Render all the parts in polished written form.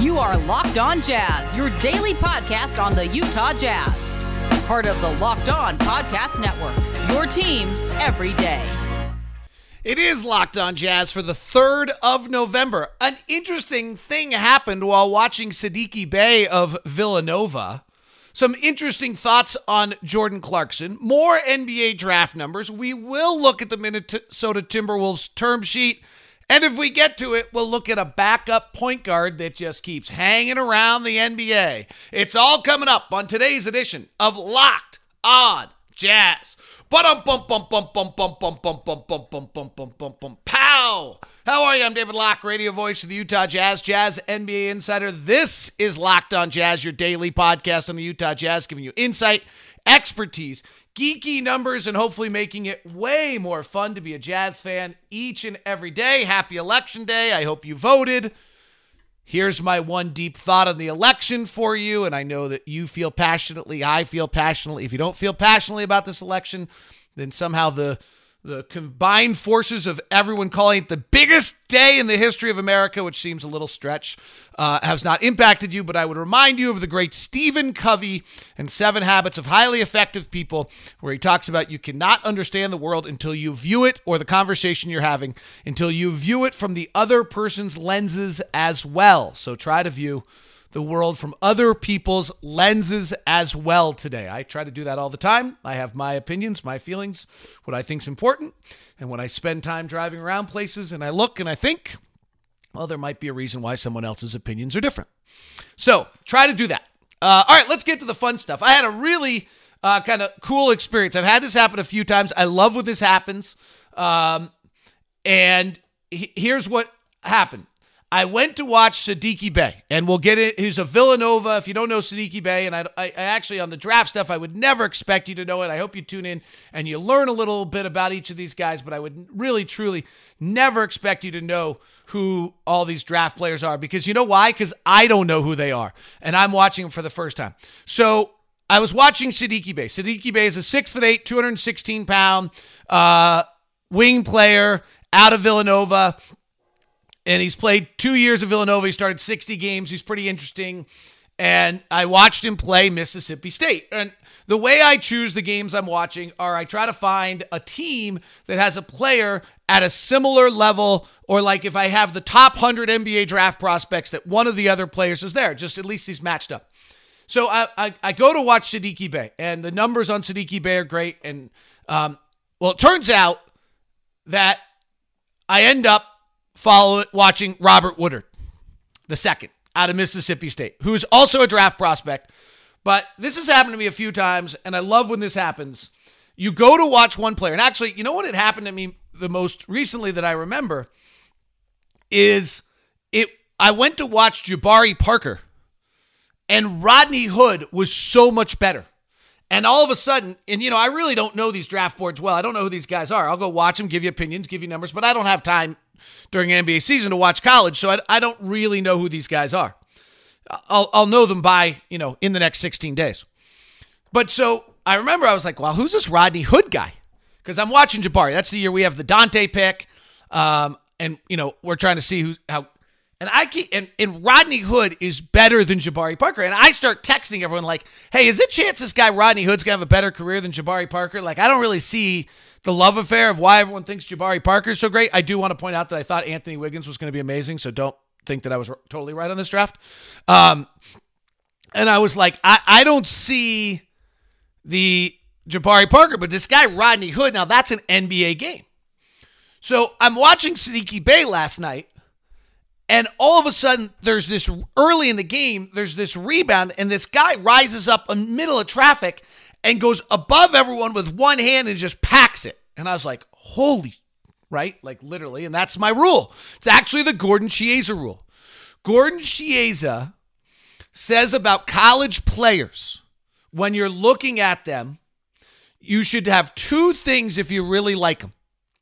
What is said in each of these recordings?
You are Locked On Jazz, your daily podcast on the Utah Jazz. Part of the Locked On Podcast Network, your team every day. It is Locked On Jazz for the 3rd of November. An interesting thing happened while watching Saddiq Bey of Villanova. Some interesting thoughts on Jordan Clarkson. More NBA draft numbers. We will look at the Minnesota Timberwolves term sheet. And if we get to it, we'll look at a backup point guard that just keeps hanging around the NBA. It's all coming up on today's edition of Locked On Jazz. Pow! How are you? I'm David Locke, radio voice of the Utah Jazz, Jazz NBA Insider. This is Locked On Jazz, your daily podcast on the Utah Jazz, giving you insight, expertise, geeky numbers, and hopefully making it way more fun to be a Jazz fan each and every day. Happy Election Day. I hope you voted. Here's my one deep thought on the election for you, and I know that you feel passionately, I feel passionately. If you don't feel passionately about this election, then somehow the combined forces of everyone calling it the biggest day in the history of America, which seems a little stretch, has not impacted you. But I would remind you of the great Stephen Covey and 7 Habits of Highly Effective People, where he talks about you cannot understand the world until you view it, or the conversation you're having, until you view it from the other person's lenses as well. So try to view the world from other people's lenses as well today. I try to do that all the time. I have my opinions, my feelings, what I think is important. And when I spend time driving around places and I look and I think, well, there might be a reason why someone else's opinions are different. So try to do that. All right, let's get to the fun stuff. I had a really kind of cool experience. I've had this happen a few times. I love when this happens. And here's what happened. I went to watch Saddiq Bey, and we'll get it. He's a Villanova. If you don't know Saddiq Bey, and I actually, on the draft stuff, I would never expect you to know it. I hope you tune in and you learn a little bit about each of these guys, but I would really, truly never expect you to know who all these draft players are, because you know why? Because I don't know who they are, and I'm watching them for the first time. So I was watching Saddiq Bey. Saddiq Bey is a 6'8", 216-pound wing player out of Villanova. And he's played 2 years of Villanova. He started 60 games. He's pretty interesting. And I watched him play Mississippi State. And the way I choose the games I'm watching are I try to find a team that has a player at a similar level, or like if I have the top 100 NBA draft prospects, that one of the other players is there. Just at least he's matched up. So I go to watch Saddiq Bey, and the numbers on Saddiq Bey are great. And, well, it turns out that I end up watching Robert Woodard II out of Mississippi State, who's also a draft prospect. But this has happened to me a few times, and I love when this happens. You go to watch one player, and actually, you know what had happened to me the most recently that I remember is I went to watch Jabari Parker, and Rodney Hood was so much better. And all of a sudden, and you know, I really don't know these draft boards well. I don't know who these guys are. I'll go watch them, give you opinions, give you numbers, but I don't have time during an NBA season to watch college, so I don't really know who these guys are. I'll know them by, in the next 16 days. But so I remember I was like, well, who's this Rodney Hood guy? Because I'm watching Jabari. That's the year we have the Dante pick, and we're trying to see how. And Rodney Hood is better than Jabari Parker. And I start texting everyone like, hey, is it chance this guy Rodney Hood's going to have a better career than Jabari Parker? Like, I don't really see the love affair of why everyone thinks Jabari Parker is so great. I do want to point out that I thought Anthony Wiggins was going to be amazing, so don't think that I was totally right on this draft. And I was like, I don't see the Jabari Parker, but this guy Rodney Hood, now that's an NBA game. So I'm watching Saddiq Bey last night, and all of a sudden, there's this early in the game, there's this rebound, and this guy rises up in the middle of traffic and goes above everyone with one hand and just packs it. And I was like, holy, right? Like literally, and that's my rule. It's actually the Gordon Chiesa rule. Gordon Chiesa says about college players, when you're looking at them, you should have 2 things if you really like them.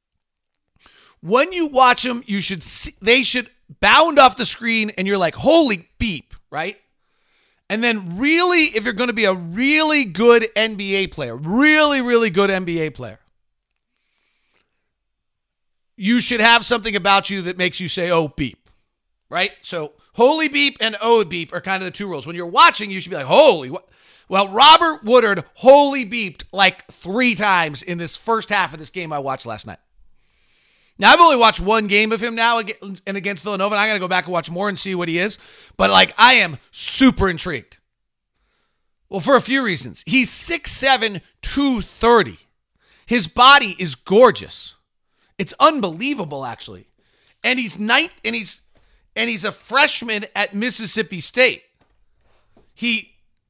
When you watch them, they should bound off the screen and you're like, holy beep, right? And then really, if you're going to be a really good NBA player, really, really good NBA player, you should have something about you that makes you say, oh, beep, right? So holy beep and ode beep are kind of the two rules. When you're watching, you should be like, holy what? Well, Robert Woodard holy beeped like 3 times in this first half of this game I watched last night. Now, I've only watched one game of him now and against Villanova, and I got to go back and watch more and see what he is. But, like, I am super intrigued. Well, for a few reasons. He's 6'7", 230. His body is gorgeous. It's unbelievable, actually. And he's a freshman at Mississippi State. He's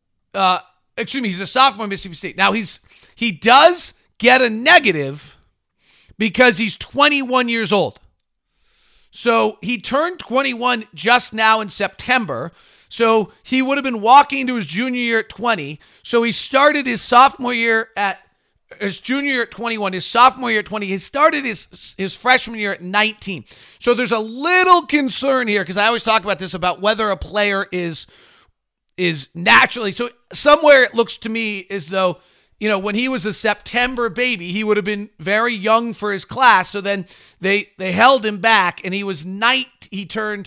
a sophomore at Mississippi State. Now, he does get a negative because he's 21 years old. So he turned 21 just now in September. So he would have been walking into his junior year at 20. So he started his sophomore year at his junior year at 21, his sophomore year at 20. He started his freshman year at 19. So there's a little concern here because I always talk about this, about whether a player is naturally. So somewhere it looks to me as though, you know, when he was a September baby, he would have been very young for his class. So then they held him back, and he turned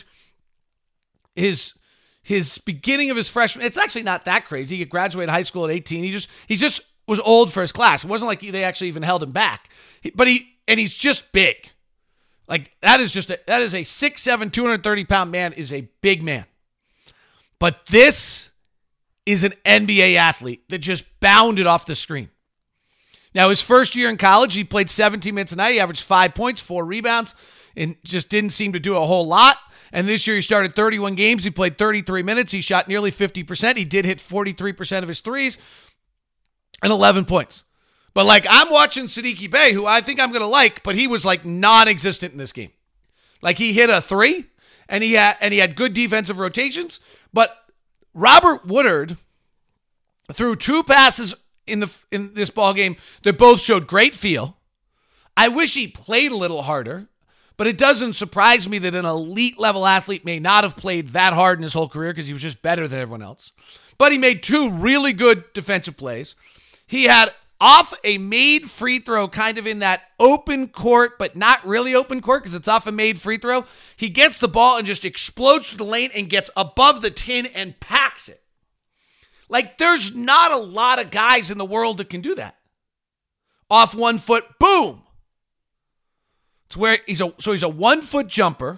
his beginning of his freshman. It's actually not that crazy. He graduated high school at 18. He just was old for his class. It wasn't like they actually even held him back. He's just big. Like that is a 6'7", 230-pound man is a big man. But this is an NBA athlete that just bounded off the screen. Now, his first year in college, he played 17 minutes a night. He averaged 5 points, 4 rebounds, and just didn't seem to do a whole lot. And this year, he started 31 games. He played 33 minutes. He shot nearly 50%. He did hit 43% of his threes and 11 points. But, like, I'm watching Saddiq Bey, who I think I'm going to like, but he was, like, non-existent in this game. Like, he hit a 3, and he had good defensive rotations, but Robert Woodard threw 2 passes in this ball game that both showed great feel. I wish he played a little harder, but it doesn't surprise me that an elite level athlete may not have played that hard in his whole career because he was just better than everyone else. But he made 2 really good defensive plays. He had off a made free throw, kind of in that open court, but not really open court because it's off a made free throw. He gets the ball and just explodes through the lane and gets above the tin and packs it. Like, there's not a lot of guys in the world that can do that. Off 1 foot, boom. It's where he's a 1 foot jumper.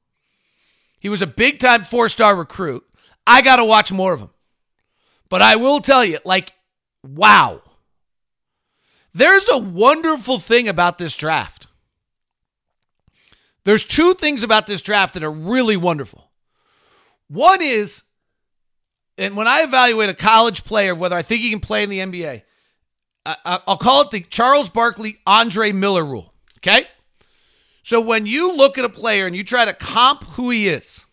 He was a big time 4-star recruit. I got to watch more of him. But I will tell you, like, wow. There's a wonderful thing about this draft. There's 2 things about this draft that are really wonderful. One is, and when I evaluate a college player, whether I think he can play in the NBA, I'll call it the Charles Barkley, Andre Miller rule, okay? So when you look at a player and you try to comp who he is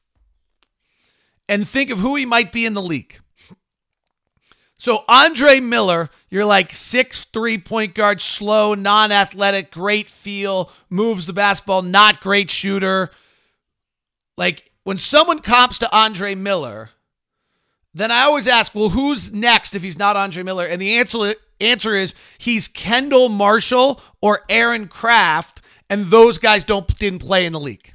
and think of who he might be in the league. So Andre Miller, you're like 6'3" point guard, slow, non-athletic, great feel, moves the basketball, not great shooter. Like, when someone comps to Andre Miller, then I always ask, well, who's next if he's not Andre Miller? And the answer is he's Kendall Marshall or Aaron Craft, and those guys didn't play in the league.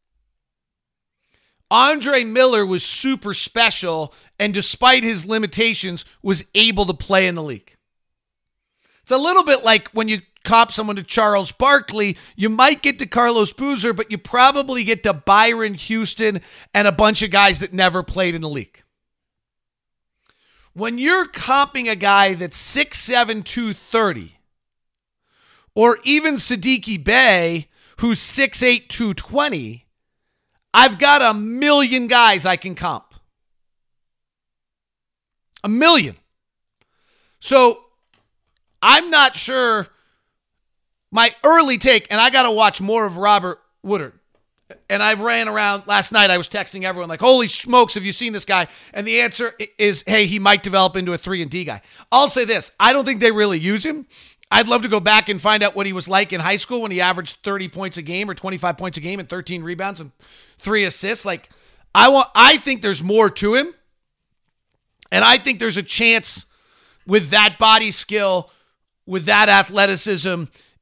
Andre Miller was super special, and despite his limitations, was able to play in the league. It's a little bit like when you comp someone to Charles Barkley, you might get to Carlos Boozer, but you probably get to Byron Houston and a bunch of guys that never played in the league. When you're comping a guy that's 6'7", 230, or even Saddiq Bey, who's 6'8", 220, I've got a million guys I can comp. A million. So I'm not sure. My early take, and I got to watch more of Robert Woodard. And I ran around last night. I was texting everyone like, holy smokes, have you seen this guy? And the answer is, hey, he might develop into a 3-and-D guy. I'll say this. I don't think they really use him. I'd love to go back and find out what he was like in high school when he averaged 30 points a game or 25 points a game and 13 rebounds and 3 assists. Like, I think there's more to him. And I think there's a chance with that body skill, with that athleticism,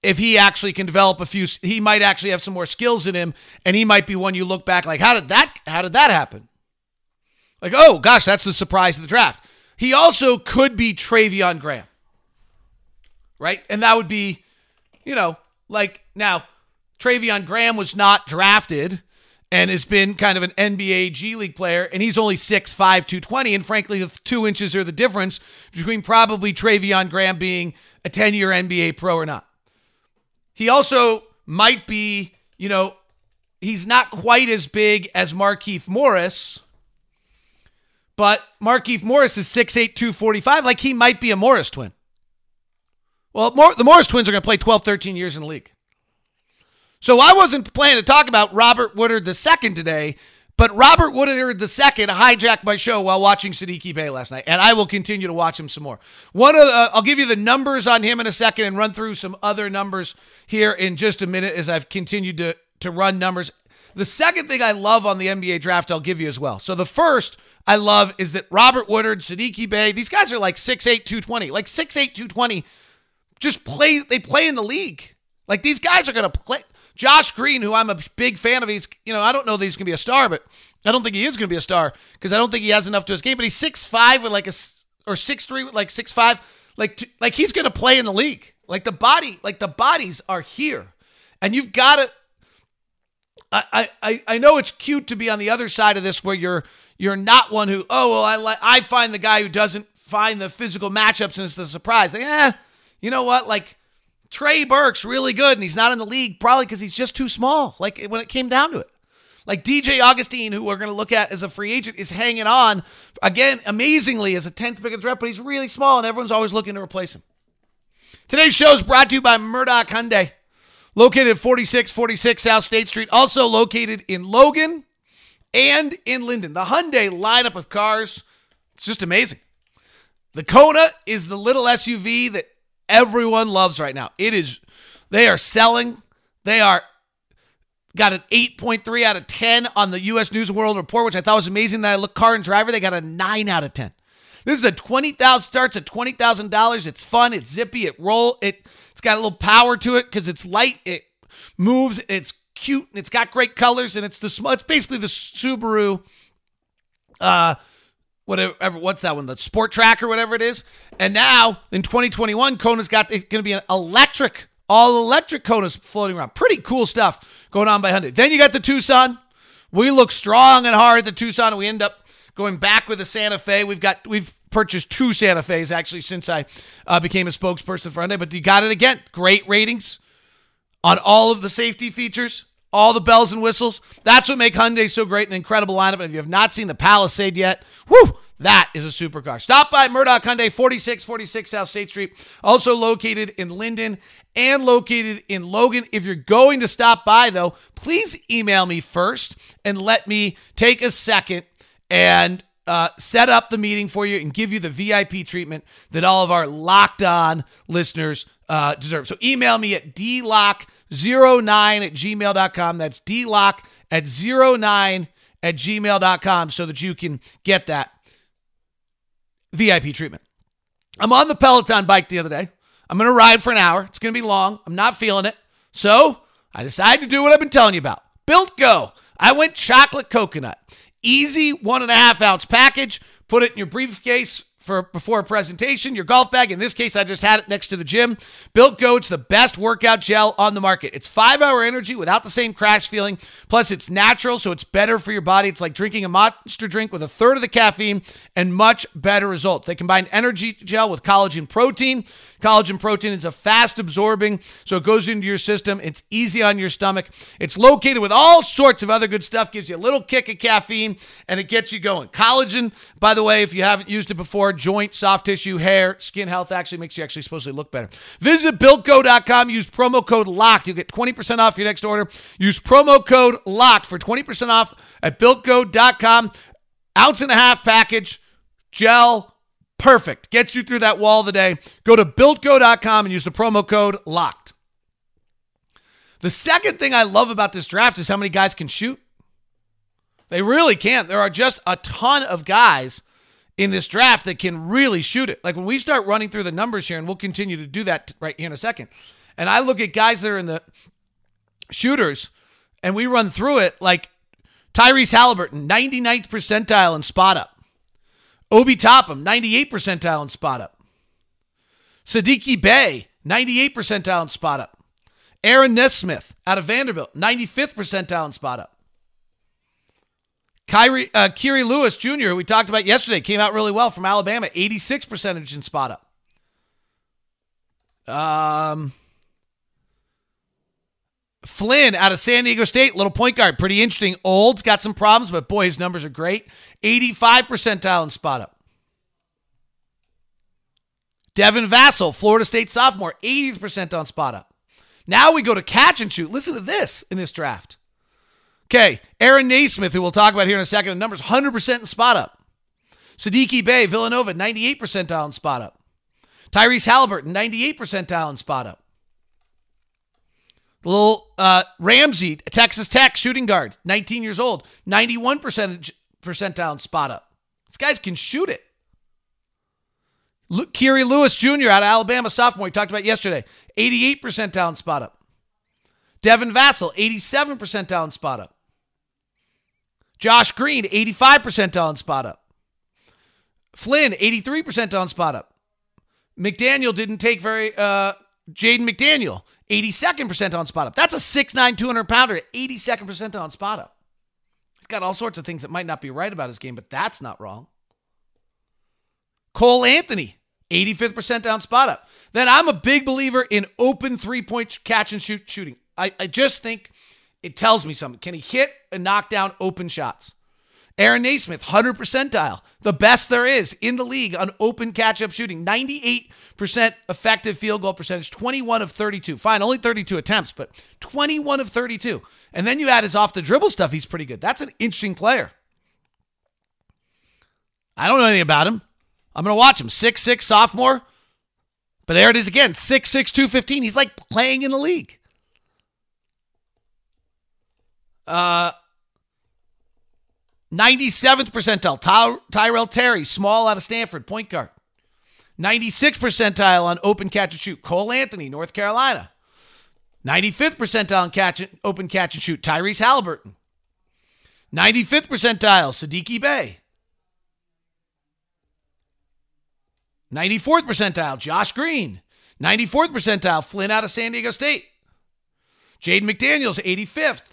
if he actually can develop he might actually have some more skills in him, and he might be one you look back like, how did that happen? Like, oh gosh, that's the surprise of the draft. He also could be Travion Graham, right? And that would be, like now, Travion Graham was not drafted and has been kind of an NBA G League player, and he's only 6'5", 220, and frankly, the 2 inches are the difference between probably Travion Graham being a 10-year NBA pro or not. He also might be, he's not quite as big as Markieff Morris, but Markieff Morris is 6'8", 245. Like, he might be a Morris twin. Well, the Morris twins are going to play 12, 13 years in the league. So I wasn't planning to talk about Robert Woodard II today, but Robert Woodard II hijacked my show while watching Saddiq Bey last night, and I will continue to watch him some more. I'll give you the numbers on him in a second and run through some other numbers here in just a minute as I've continued to run numbers. The second thing I love on the NBA draft, I'll give you as well. So the first I love is that Robert Woodard, Saddiq Bey, these guys are like 6'8", 220. Like 6'8", 220, they play in the league. Like, these guys are going to play. Josh Green, who I'm a big fan of, I don't know that he's going to be a star, but I don't think he is going to be a star because I don't think he has enough to his game, but he's 6'5" with or 6'3" with 6'5". Like he's going to play in the league. Like the bodies are here. And you've got to, I know it's cute to be on the other side of this where you're not one who, I find the guy who doesn't find the physical matchups and it's the surprise. Like, you know what? Like, Trey Burke's really good, and he's not in the league probably because he's just too small, like when it came down to it. Like DJ Augustine, who we're going to look at as a free agent, is hanging on, again, amazingly, as a 10th pick of the draft, but he's really small, and everyone's always looking to replace him. Today's show is brought to you by Murdoch Hyundai, located at 4646 South State Street, also located in Logan and in Linden. The Hyundai lineup of cars, it's just amazing. The Kona is the little SUV that everyone loves right now. They are selling. They got an 8.3 out of 10 on the U.S. News and World Report, which I thought was amazing. That I looked Car and Driver, they got a 9 out of 10. This is starts at $20,000. It's fun. It's zippy. It's got a little power to it because it's light. It moves. It's cute. And it's got great colors. And it's basically the Subaru, what's that one? The Sport Track or whatever it is. And now in 2021, Kona's it's going to be an all electric Kona's floating around. Pretty cool stuff going on by Hyundai. Then you got the Tucson. We look strong and hard at the Tucson, and we end up going back with the Santa Fe. We've purchased 2 Santa Fe's actually since I became a spokesperson for Hyundai, but you got it again. Great ratings on all of the safety features, all the bells and whistles. That's what makes Hyundai so great, an incredible lineup. And if you have not seen the Palisade yet, that is a supercar. Stop by Murdoch Hyundai, 4646 South State Street, also located in Linden and located in Logan. If you're going to stop by, though, please email me first and let me take a second and set up the meeting for you and give you the VIP treatment that all of our Locked On listeners deserve. So email me at dlock09@gmail.com. That's dlock09@gmail.com so that you can get that VIP treatment. I'm on the Peloton bike the other day. I'm going to ride for an hour. It's going to be long. I'm not feeling it. So I decided to do what I've been telling you about. Built Go. I went chocolate coconut. Easy 1.5 ounce package. Put it in your briefcase before a presentation, your golf bag. In this case, I just had it next to the gym. Built Go, it's the best workout gel on the market. It's 5-hour energy without the same crash feeling. Plus, it's natural, so it's better for your body. It's like drinking a Monster drink with a third of the caffeine and much better results. They combine energy gel with collagen protein. Collagen protein is a fast absorbing, so it goes into your system. It's easy on your stomach. It's located with all sorts of other good stuff. Gives you a little kick of caffeine, and it gets you going. Collagen, by the way, if you haven't used it before, joint, soft tissue, hair, skin health actually makes you supposedly look better. Visit BuiltGo.com. Use promo code LOCKED. You'll get 20% off your next order. Use promo code LOCKED for 20% off at BuiltGo.com. 1.5 ounce package, gel, perfect. Gets you through that wall of the day. Go to BuiltGo.com and use the promo code LOCKED. The second thing I love about this draft is how many guys can shoot. They really can. There are just a ton of guys in this draft that can really shoot it. Like when we start running through the numbers here, and we'll continue to do that right here in a second, And I look at guys that are in the shooters, and we run through it like Tyrese Halliburton, 99th percentile in spot up. Obi Toppin, 98th percentile in spot up. Saddiq Bey, 98th percentile in spot up. Aaron Nesmith out of Vanderbilt, 95th percentile in spot up. Kiri Lewis Jr., who we talked about yesterday, came out really well from Alabama, 86% in spot up. Flynn out of San Diego State, little point guard, pretty interesting. Old's got some problems, but boy, his numbers are great. 85th percentile in spot up. Devin Vassell, Florida State sophomore, 80th percentile in spot up. Now we go to catch and shoot. Listen to this in this draft. Okay, Aaron Naismith, who we'll talk about here in a second, numbers 100% in spot up. Saddiq Bey, Villanova, 98th percentile in spot up. Tyrese Halliburton, 98th percentile in spot up. The little Ramsey, Texas Tech shooting guard, 19 years old, 91% percentile in spot up. These guys can shoot it. Kiri Lewis Jr. out of Alabama, sophomore, we talked about yesterday, 88th percentile in spot up. Devin Vassell, 87th percentile in spot up. Josh Green, 85th percentile in spot up. Flynn, 83% percentile in spot up. McDaniel didn't take Jaden McDaniel, 82nd percentile in spot up. That's a 6'9", 200-pounder, 82nd percentile in spot up. He's got all sorts of things that might not be right about his game, but that's not wrong. Cole Anthony, 85th percentile in spot up. Then I'm a big believer in open three-point catch and shoot shooting. I just think it tells me something. Can he hit and knock down open shots? Aaron Naismith, 100th percentile. The best there is in the league on open catch-up shooting. 98% effective field goal percentage, 21 of 32. Fine, only 32 attempts, but 21 of 32. And then you add his off-the-dribble stuff, he's pretty good. That's an interesting player. I don't know anything about him. I'm going to watch him. 6'6", sophomore. But there it is again, 6'6", 215. He's like playing in the league. 97th percentile, Tyrell Terry, small out of Stanford, point guard. 96th percentile on open catch and shoot, Cole Anthony, North Carolina. 95th percentile on open catch and shoot, Tyrese Halliburton. 95th percentile, Saddiq Bey. 94th percentile, Josh Green. 94th percentile, Flynn out of San Diego State. Jaden McDaniels, 85th.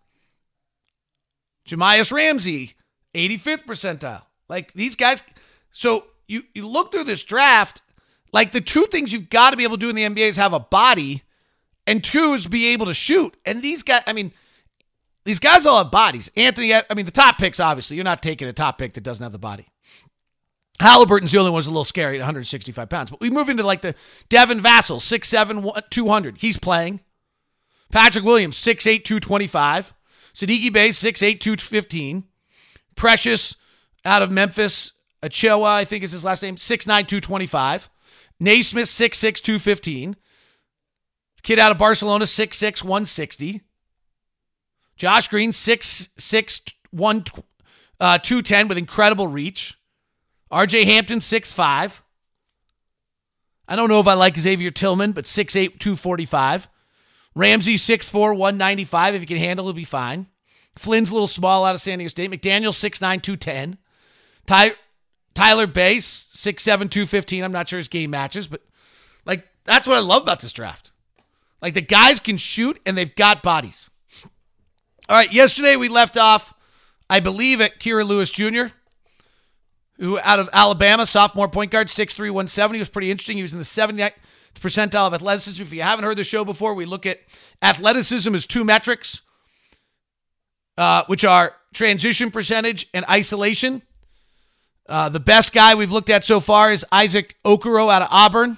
Jamias Ramsey, 85th percentile. Like these guys. So you look through this draft, like the two things you've got to be able to do in the NBA is have a body, and two is be able to shoot. And these guys, these guys all have bodies. Anthony, the top picks, obviously. You're not taking a top pick that doesn't have the body. Halliburton's the only one who's a little scary at 165 pounds. But we move into like the Devin Vassell, 6'7", 200. He's playing. Patrick Williams, 6'8", 225. Saddiq Bey, 6'8", 215. Precious out of Memphis, Achiuwa, I think is his last name, 6'9", 225. Naismith, 6'6", 215. Kid out of Barcelona, 6'6", 160. Josh Green, 6'6", 210 with incredible reach. RJ Hampton, 6'5". I don't know if I like Xavier Tillman, but 6'8", 245. Ramsey, 6'4", 195. If you can handle it, he'll be fine. Flynn's a little small out of San Diego State. McDaniel, 6'9", 210. Tyler Bass, 6'7", 215. I'm not sure his game matches, but like that's what I love about this draft. Like the guys can shoot and they've got bodies. All right, yesterday we left off, I believe, at Kira Lewis Jr., who out of Alabama, sophomore point guard, 6'3", 170. Was pretty interesting. He was in the 79th percentile of athleticism. If you haven't heard the show before, we look at athleticism as two metrics, which are transition percentage and isolation. The best guy we've looked at so far is Isaac Okoro out of Auburn.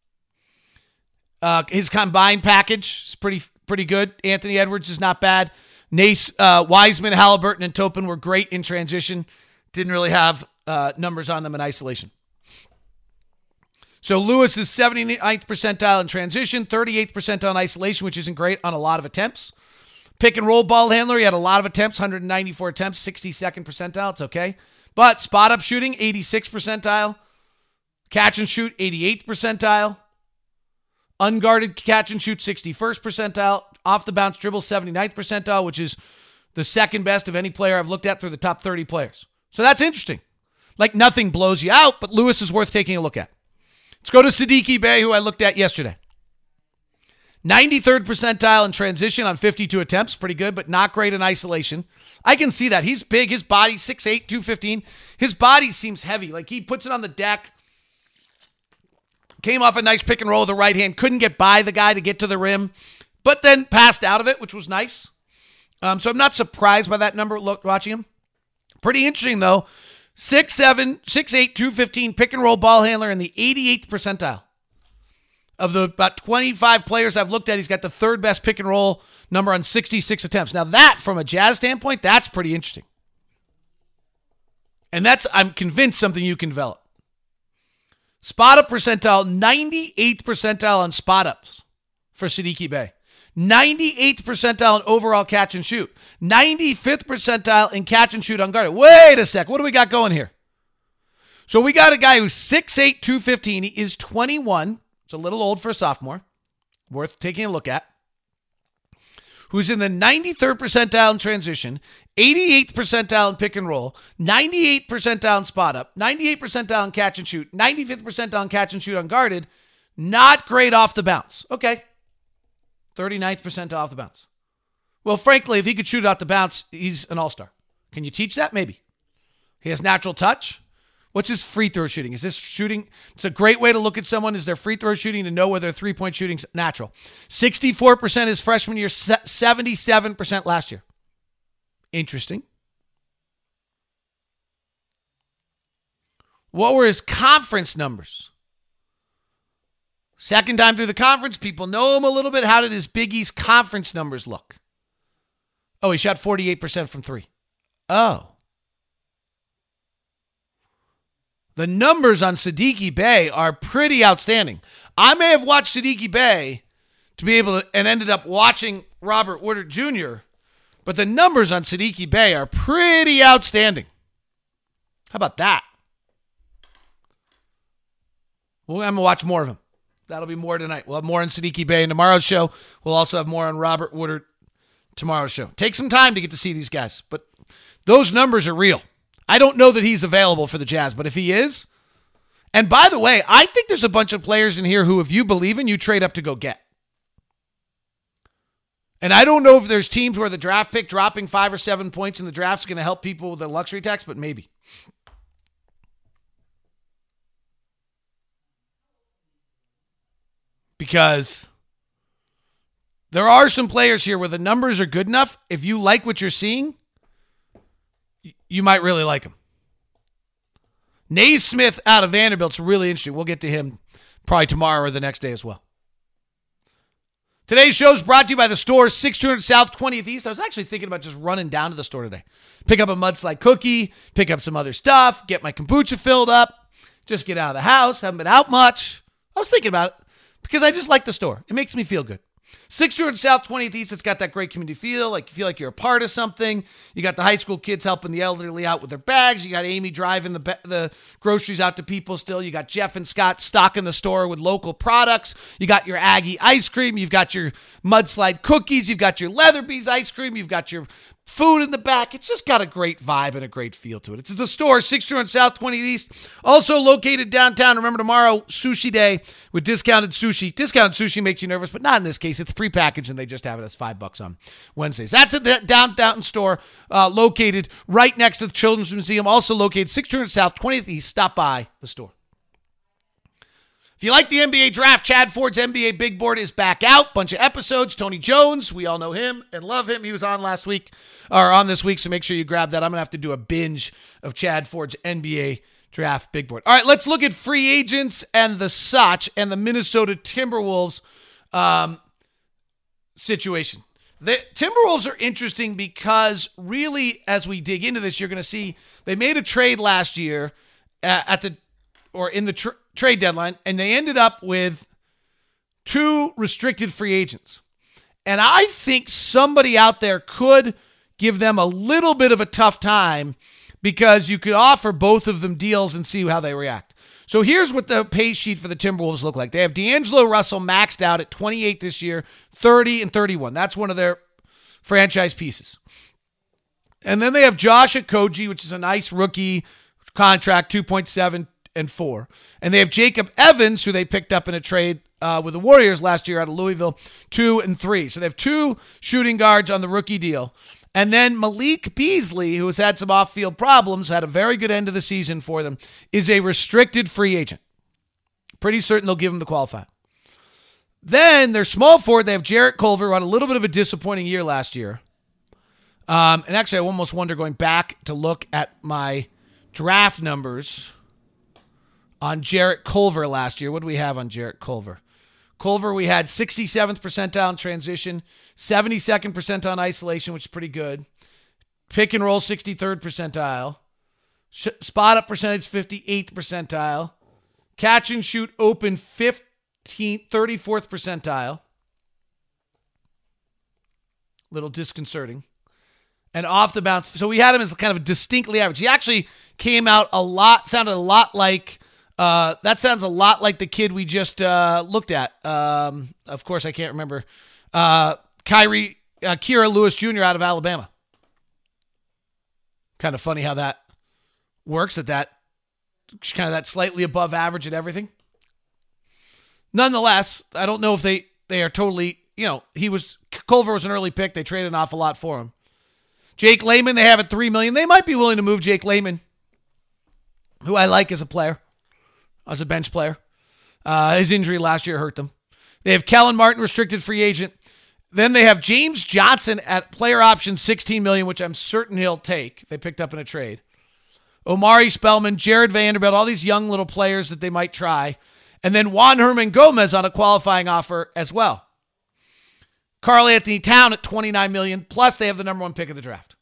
His combined package is pretty good. Anthony Edwards is not bad. Wiseman, Halliburton, and Toppin were great in transition. Didn't really have numbers on them in isolation. So Lewis is 79th percentile in transition, 38th percentile in isolation, which isn't great on a lot of attempts. Pick and roll ball handler, he had a lot of attempts, 194 attempts, 62nd percentile. It's okay. But spot up shooting, 86th percentile. Catch and shoot, 88th percentile. Unguarded catch and shoot, 61st percentile. Off the bounce dribble, 79th percentile, which is the second best of any player I've looked at through the top 30 players. So that's interesting. Like nothing blows you out, but Lewis is worth taking a look at. Let's go to Saddiq Bey, who I looked at yesterday. 93rd percentile in transition on 52 attempts. Pretty good, but not great in isolation. I can see that. He's big. His body, 6'8", 215. His body seems heavy. Like he puts it on the deck. Came off a nice pick and roll with the right hand. Couldn't get by the guy to get to the rim, but then passed out of it, which was nice. So I'm not surprised by that number watching him. Pretty interesting, though. 6'7", 6'8", 215 pick and roll ball handler in the 88th percentile. Of the about 25 players I've looked at, he's got the third best pick and roll number on 66 attempts. Now that, from a Jazz standpoint, that's pretty interesting. And that's, I'm convinced, something you can develop. Spot up percentile, 98th percentile on spot ups for Saddiq Bey. 98th percentile in overall catch and shoot. 95th percentile in catch and shoot unguarded. Wait a sec. What do we got going here? So we got a guy who's 6'8", 215. He is 21. It's a little old for a sophomore. Worth taking a look at. Who's in the 93rd percentile in transition, 88th percentile in pick and roll, 98th percentile in spot up, 98th percentile in catch and shoot, 95th percentile in catch and shoot unguarded. Not great off the bounce. Okay. 39th percentile off the bounce. Well, frankly, if he could shoot it off the bounce, he's an all-star. Can you teach that? Maybe. He has natural touch. What's his free throw shooting? Is this shooting? It's a great way to look at someone. Is their free throw shooting to know whether three-point shooting's natural? 64% his freshman year, 77% last year. Interesting. What were his conference numbers? Second time through the conference, people know him a little bit. How did his Big East conference numbers look? Oh, he shot 48% from three. Oh. The numbers on Saddiq Bey are pretty outstanding. I may have watched Saddiq Bey to be able to, and ended up watching Robert Woodard Jr., but the numbers on Saddiq Bey are pretty outstanding. How about that? Well, I'm going to watch more of him. That'll be more tonight. We'll have more on Saddiq Bey in tomorrow's show. We'll also have more on Robert Woodard tomorrow's show. Take some time to get to see these guys, but those numbers are real. I don't know that he's available for the Jazz, but if he is, and by the way, I think there's a bunch of players in here who, if you believe in, you trade up to go get. And I don't know if there's teams where the draft pick dropping 5 or 7 points in the draft is going to help people with their luxury tax, but maybe. Because there are some players here where the numbers are good enough. If you like what you're seeing, you might really like him. Naismith out of Vanderbilt's really interesting. We'll get to him probably tomorrow or the next day as well. Today's show is brought to you by the store 6200 South 20th East. I was actually thinking about just running down to the store today. Pick up a mudslide cookie, pick up some other stuff, get my kombucha filled up, just get out of the house. Haven't been out much. I was thinking about it because I just like the store. It makes me feel good. 6200 South 20th East, it's got that great community feel, like you feel like you're a part of something. You got the high school kids helping the elderly out with their bags. You got Amy driving the groceries out to people still. You got Jeff and Scott stocking the store with local products. You got your Aggie ice cream. You've got your mudslide cookies. You've got your Leatherby's ice cream. You've got your food in the back. It's just got a great vibe and a great feel to it. It's the store, 6200 South 20th East. Also located downtown. Remember, tomorrow, Sushi Day with discounted sushi. Discounted sushi makes you nervous, but not in this case. It's prepackaged, and they just have it as $5 on Wednesdays. That's at the downtown store, located right next to the Children's Museum. Also located 6200 South 20th East. Stop by the store. If you like the NBA draft, Chad Ford's NBA Big Board is back out. Bunch of episodes. Tony Jones, we all know him and love him. He was on last week, or on this week, so make sure you grab that. I'm going to have to do a binge of Chad Ford's NBA draft Big Board. All right, let's look at free agents and the such and the Minnesota Timberwolves situation. The Timberwolves are interesting because really, as we dig into this, you're going to see they made a trade last year in the trade deadline, and they ended up with 2 restricted free agents. And I think somebody out there could give them a little bit of a tough time because you could offer both of them deals and see how they react. So here's what the pay sheet for the Timberwolves look like. They have D'Angelo Russell maxed out at 28 this year, 30 and 31. That's one of their franchise pieces. And then they have Josh Okogie, which is a nice rookie contract, 2.7 and 4. And they have Jacob Evans, who they picked up in a trade with the Warriors last year out of Louisville, 2 and 3. So they have 2 shooting guards on the rookie deal. And then Malik Beasley, who has had some off-field problems, had a very good end of the season for them, is a restricted free agent. Pretty certain they'll give him the qualifier. Then their small forward, they have Jarrett Culver, who had a little bit of a disappointing year last year. And actually, I almost wonder going back to look at my draft numbers on Jarrett Culver last year. What do we have on Jarrett Culver? Culver, we had 67th percentile in transition, 72nd percentile in isolation, which is pretty good. Pick and roll, 63rd percentile. Spot up percentage, 58th percentile. Catch and shoot open, 34th percentile. Little disconcerting. And off the bounce. So we had him as kind of distinctly average. He actually came out sounded a lot like, that sounds a lot like the kid we just looked at. Of course, I can't remember. Kira Lewis Jr. out of Alabama. Kind of funny how that works, that kind of that slightly above average at everything. Nonetheless, I don't know if they are totally, Culver was an early pick. They traded an awful lot for him. Jake Layman, they have at $3 million. They might be willing to move Jake Layman, who I like as a player, as a bench player. His injury last year hurt them. They have Kellen Martin, restricted free agent. Then they have James Johnson at player option $16 million, which I'm certain he'll take. They picked up in a trade. Omari Spellman, Jared Vanderbilt, all these young little players that they might try. And then Juan Herman Gomez on a qualifying offer as well. Karl Anthony Town at $29 million, plus they have the number 1 pick of the draft.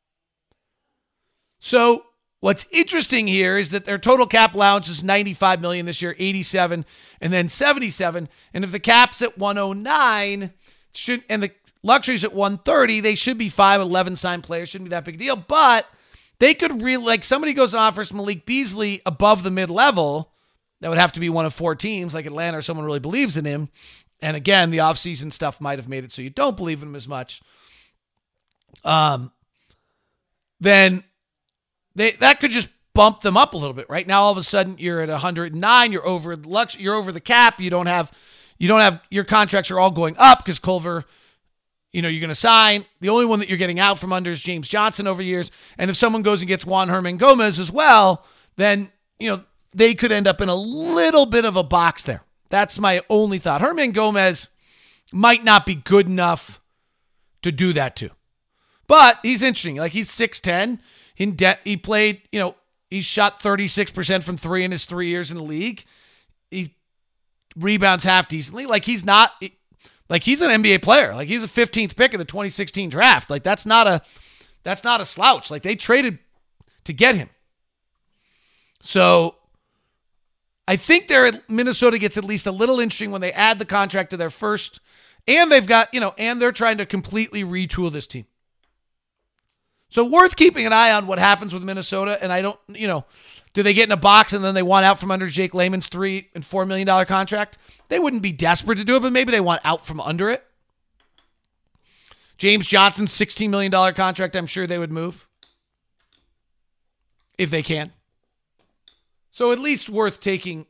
So what's interesting here is that their total cap allowance is $95 million this year, $87, and then $77. And if the cap's at $109, and the luxury's at $130, they should be 5'11" signed players. Shouldn't be that big a deal. But they could really, like somebody goes and offers Malik Beasley above the mid-level, that would have to be one of 4 teams like Atlanta or someone really believes in him. And again, the offseason stuff might have made it so you don't believe in him as much. Then that could just bump them up a little bit. Right now, all of a sudden, you're at 109. You're over the cap. You don't have your contracts are all going up because Culver, you're going to sign. The only one that you're getting out from under is James Johnson over years. And if someone goes and gets Juan Herman Gomez as well, then they could end up in a little bit of a box there. That's my only thought. Herman Gomez might not be good enough to do that too. But he's interesting. Like, he's 6'10". He played, he shot 36% from 3 in his 3 years in the league. He rebounds half decently. Like, he's an NBA player. Like, he's a 15th pick of the 2016 draft. Like, that's not a slouch. Like, they traded to get him. So I think Minnesota gets at least a little interesting when they add the contract to their first, and they've got, and they're trying to completely retool this team. So worth keeping an eye on what happens with Minnesota. And I don't, do they get in a box and then they want out from under Jake Layman's $3 and $4 million contract? They wouldn't be desperate to do it, but maybe they want out from under it. James Johnson's $16 million contract, I'm sure they would move if they can. So at least worth taking,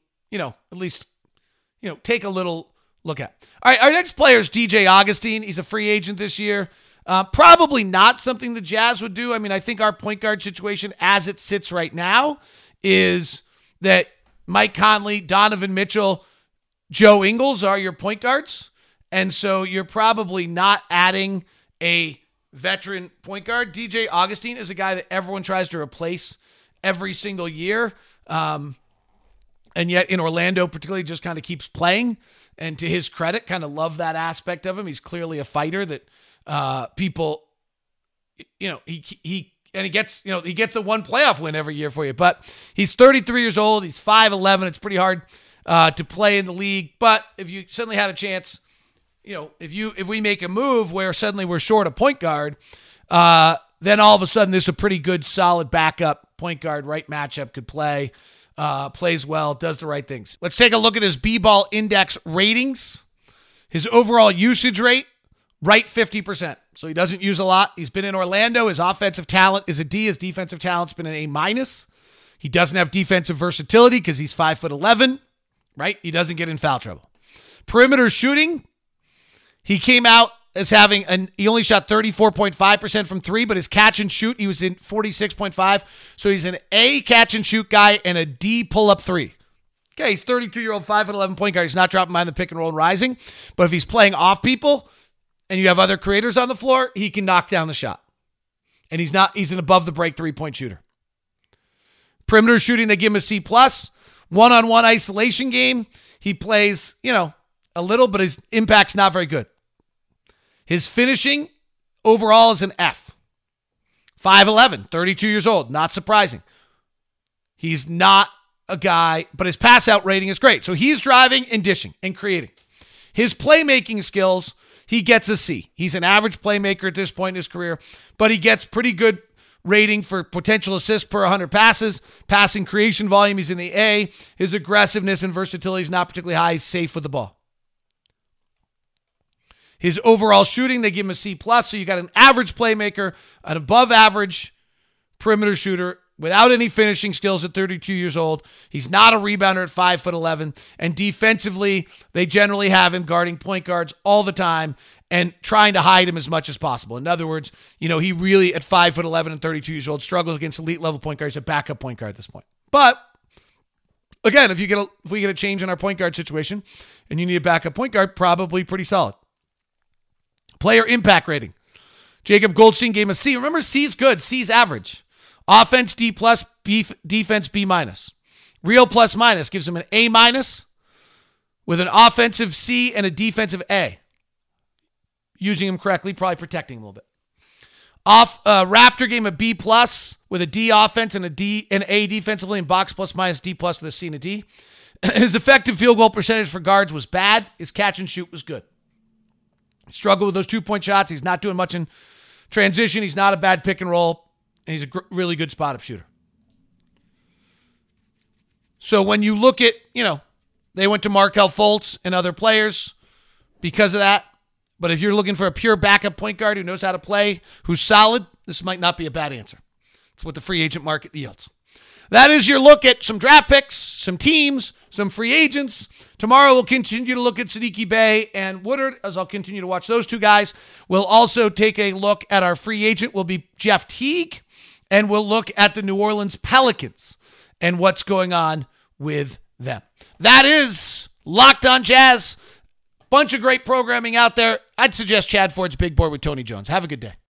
take a little look at. All right, our next player is DJ Augustin. He's a free agent this year. Probably not something the Jazz would do. I mean, I think our point guard situation as it sits right now is that Mike Conley, Donovan Mitchell, Joe Ingles are your point guards. And so you're probably not adding a veteran point guard. DJ Augustin is a guy that everyone tries to replace every single year. And yet in Orlando particularly just kind of keeps playing, and to his credit, kind of love that aspect of him. He's clearly a fighter that people, he gets the one playoff win every year for you, but he's 33 years old. He's 5'11". It's pretty hard to play in the league, but if you suddenly had a chance, if we make a move where suddenly we're short a point guard, then all of a sudden this is a pretty good, solid backup point guard, right matchup, could play. plays well, does the right things. Let's take a look at his B-ball index ratings. His overall usage rate, right 50%. So he doesn't use a lot. He's been in Orlando. His offensive talent is a D. His defensive talent's been an A-. He doesn't have defensive versatility because he's 5'11", right? He doesn't get in foul trouble. Perimeter shooting, he came out as he only shot 34.5% from three, but his catch and shoot, he was in 46.5. So he's an A catch and shoot guy and a D pull-up three. Okay, he's 32-year-old, 5'11" point guard. He's not dropping behind the pick and roll and rising. But if he's playing off people and you have other creators on the floor, he can knock down the shot. And he's an above the break three-point shooter. Perimeter shooting, they give him a C+. One-on-one isolation game, he plays, a little, but his impact's not very good. His finishing overall is an F. 5'11", 32 years old. Not surprising. He's not a guy, but his pass out rating is great. So he's driving and dishing and creating. His playmaking skills, he gets a C. He's an average playmaker at this point in his career, but he gets pretty good rating for potential assists per 100 passes. Passing creation volume, he's in the A. His aggressiveness and versatility is not particularly high. He's safe with the ball. His overall shooting, they give him a C+. So you got an average playmaker, an above average perimeter shooter without any finishing skills at 32 years old. He's not a rebounder at 5'11". And defensively, they generally have him guarding point guards all the time and trying to hide him as much as possible. In other words, he really at 5'11" and 32 years old struggles against elite level point guards, a backup point guard at this point. But again, if we get a change in our point guard situation and you need a backup point guard, probably pretty solid. Player impact rating. Jacob Goldstein gave him a C. Remember, C's good. C's average. Offense D+, defense B-. Real plus minus gives him an A- with an offensive C and a defensive A. Using him correctly, probably protecting him a little bit. Raptor gave him a B+ with a D offense and an A defensively, and box plus minus D+ with a C and a D. His effective field goal percentage for guards was bad. His catch and shoot was good. Struggled with those 2-point shots. He's not doing much in transition. He's not a bad pick and roll. And he's a really good spot-up shooter. So when you look at, they went to Markelle Fultz and other players because of that. But if you're looking for a pure backup point guard who knows how to play, who's solid, this might not be a bad answer. It's what the free agent market yields. That is your look at some draft picks, some teams, some free agents. Tomorrow we'll continue to look at Saddiq Bey and Woodard as I'll continue to watch those two guys. We'll also take a look at our free agent will be Jeff Teague, and we'll look at the New Orleans Pelicans and what's going on with them. That is Locked On Jazz. Bunch of great programming out there. I'd suggest Chad Ford's Big Board with Tony Jones. Have a good day.